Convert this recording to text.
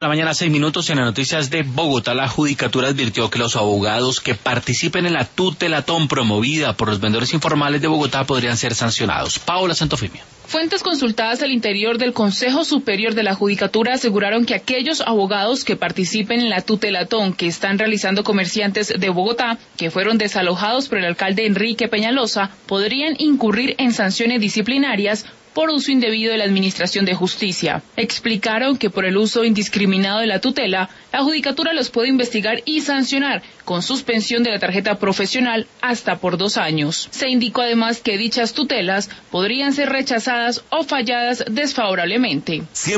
La mañana 6 minutos en las noticias de Bogotá, la Judicatura advirtió que los abogados que participen en la tutelatón promovida por los vendedores informales de Bogotá podrían ser sancionados. Paola Santofimio. Fuentes consultadas al interior del Consejo Superior de la Judicatura aseguraron que aquellos abogados que participen en la tutelatón que están realizando comerciantes de Bogotá, que fueron desalojados por el alcalde Enrique Peñalosa, podrían incurrir en sanciones disciplinarias por uso indebido de la Administración de Justicia. Explicaron que por el uso indiscriminado de la tutela, la Judicatura los puede investigar y sancionar con suspensión de la tarjeta profesional hasta por 2 años. Se indicó además que dichas tutelas podrían ser rechazadas o falladas desfavorablemente.